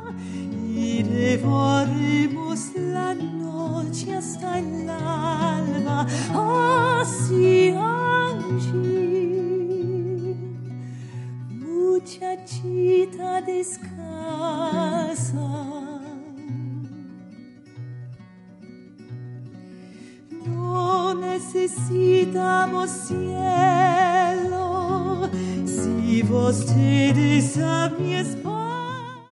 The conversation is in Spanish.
y devoremos la noche hasta el alba, así Angie, muchachita descalza. No necesitamos cielo si vos te des a mi espalda.